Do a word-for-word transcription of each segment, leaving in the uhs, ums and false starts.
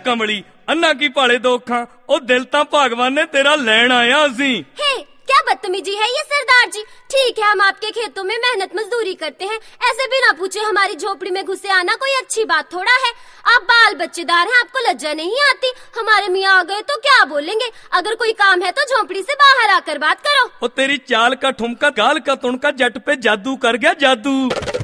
कमली अन्ना की भाले दो अखां ओ दिल तां भगवान ने तेरा लैण आया असीं। हे क्या बदतमीजी है ये सरदार जी। ठीक है हम आपके खेतों में मेहनत मजदूरी करते हैं, ऐसे बिना पूछे हमारी झोपड़ी में घुसे आना कोई अच्छी बात थोड़ा है। आप बाल बच्चेदार हैं, आपको लज्जा नहीं आती। हमारे मियाँ आ गए तो क्या बोलेंगे। अगर कोई काम है तो झोपड़ी से बाहर आकर बात करो। ओ तेरी चाल का ठुमका गाल का तुणका जट पे जादू कर गया जादू।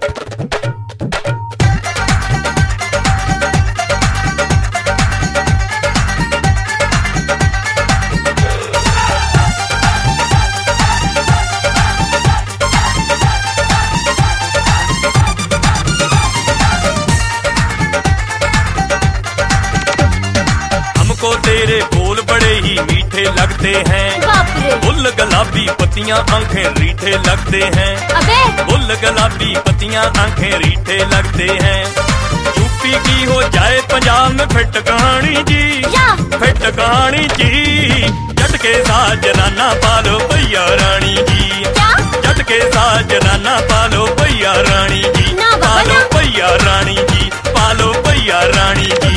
हमको तेरे बोल बड़े ही मीठे लगते हैं, फुल गुलाबी पत्तियां आंखें रीठे लगते हैं। अबे फुल गुलाबी पत्तियां आंखें रीठे लगते हैं। यूपी की हो जाए पंजाब में फिट कहानी जी, फिट कहानी जी। जट के साथ जनाना पालो भैया रानी जी, जट के साथ जनाना पालो भैया रानी जी, पालो भैया रानी जी, पालो भैया रानी जी।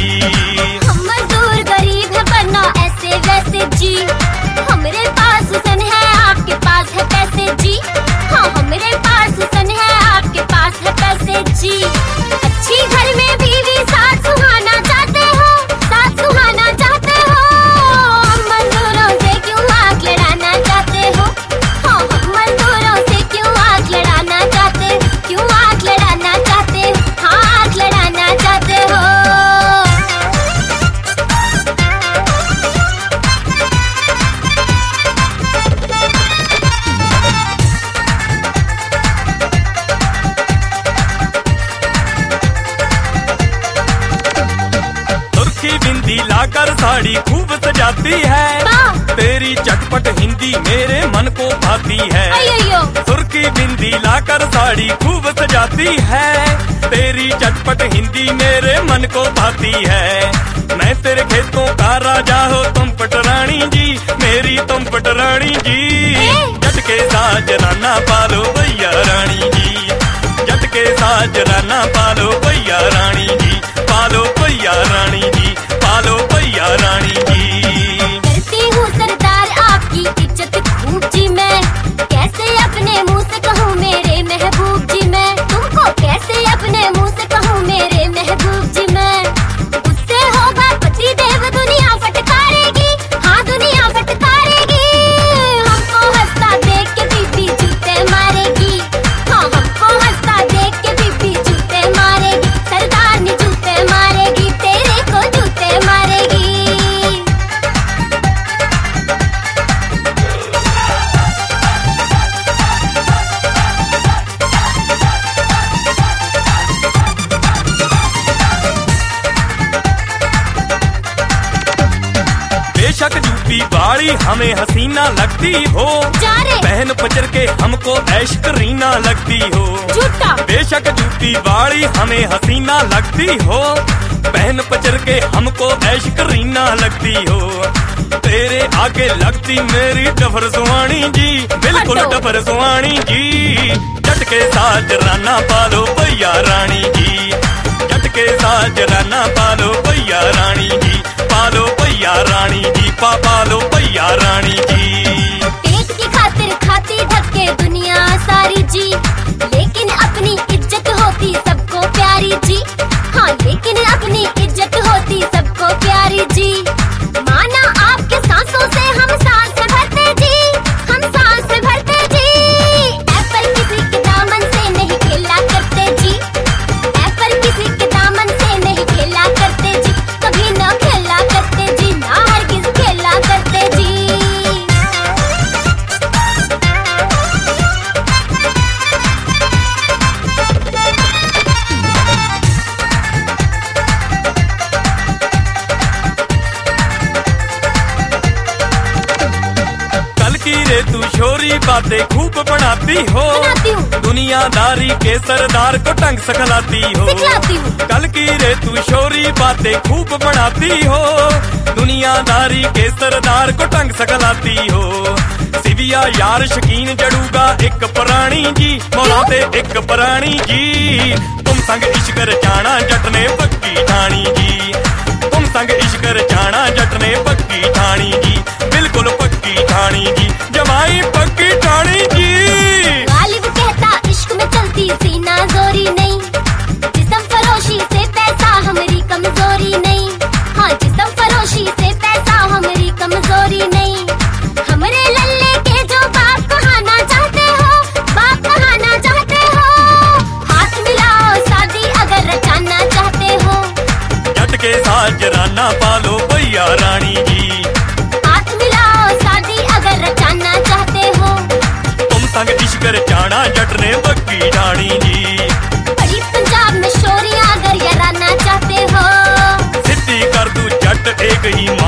ऐसे वैसे जी हमरे पास हुसन है, आपके पास है पैसे जी। हाँ हमरे पास हुसन है, आपके पास है पैसे जी। अच्छी घर में बीवी साथ सुहाना चाहते हो, साथ सुहाना चाहते हो। हम मजदूरों से क्यों आग लड़ाना चाहते हो। हाँ हम मजदूरों से क्यों आग लड़ाना चाहते, क्यों आग लड़ाना चाहते। हाँ आग लड़ाना चाहते हो। बिंदी लाकर साड़ी खूब सजाती है, तेरी चटपट हिंदी मेरे मन को भाती है। सुर्खी बिंदी लाकर साड़ी खूब सजाती है, तेरी चटपट हिंदी मेरे मन को भाती है। मैं तेरे खेतों का राजा हो तुम पटरानी जी, मेरी तुम पटरानी जी। जट के साथ जनाना पालो भैया रानी जी, जट के साथ जनाना पालो भैया रानी जी, पालो भैया रानी जी, पालो भैया रानी जी। करती हूँ सरदार आपकी इज्जत खूब जी मैं, कैसे अपने मुंह से कहूँ मेरे महबूब जी मैं। तुमको कैसे अपने मुंह से कहूँ मेरे महबूब जी मैं। गुस्से होगा पति देव दुनिया फटकारेगी, हाँ दुनिया फटकारेगी। हमको हंसता देख के बीबी जूते मारेगी, हाँ हमको हंसता देख के बीबी जूते मारेगी। सरदार ने जूते मारेगी, तेरे को जूते मारेगी। बेशक यूपी वाली हमें हसीना लगती हो, बहन पचर के हमको ऐश करीना लगती हो। झूठा बेशक यूपी वाली हमें हसीना लगती हो, बहन पचर के हमको ऐश करीना लगती हो। तेरे आगे लगती मेरी डफर सुहानी जी, बिल्कुल डफर सुहानी जी। जट के साथ जनाना पालो भैया रानी जी, जट के साथ जनाना पालो भैया रानी जी, पालो भैया रानी जी, पा पालो भैया रानी जी। पेट की खातिर खाती धक्के दुनिया सारी जी, लेकिन अपनी इज्जत होती सबको प्यारी जी। हाँ लेकिन अपनी इज्जत होती सबको प्यारी जी। माना आपके सांसों से हम सांस भरते जी, हम सांस भरते जी। एप्पल किसी के दामन से नहीं खेला करते जी, एप्पल किसी के दामन से नहीं खेला करते जी। कभी न खेला करते जी, ना हरगिज खेला करते जी। रे तू छोरी बातें खूब बनाती हो, दुनियादारी के सरदार को टंग सिखलाती हो। कल की रे तू छोरी बातें खूब बनाती हो, दुनियादारी के सरदार को टंग सिखलाती हो। सिविया यार शकीन जड़ूगा एक पुरानी जी, मौला ते एक पुरानी जी। तुम संग इश्क रचाना जट ने पक्की ठानी जी, तुम संग इश्क रचाना जट ने पक्की ठानी जी, बिल्कुल पक्की ठानी जी, जमाई पक्की ठानी जी। गालिब कहता इश्क में चलती सीना जोरी नहीं, जिस्म फरोशी से पैसा हमारी कमजोरी नहीं। हाँ जिस्म फरोशी से पैसा हमारी कमजोरी नहीं। हमरे लल्ले के जो बाप कहाना चाहते हो, बाप कहाना चाहते हो, हाथ मिलाओ शादी अगर रचाना चाहते हो। जट के साथ जराना पालो भैया रानी जी, हाथ मिलाओ शादी अगर रचाना चाहते हो। तुम संग इश्क रचाना जट ने पक्की ठानी जी। बड़ी पंजाब में शोरियां अगर यराना चाहते हो, सिद्धि कर दू जट एक ही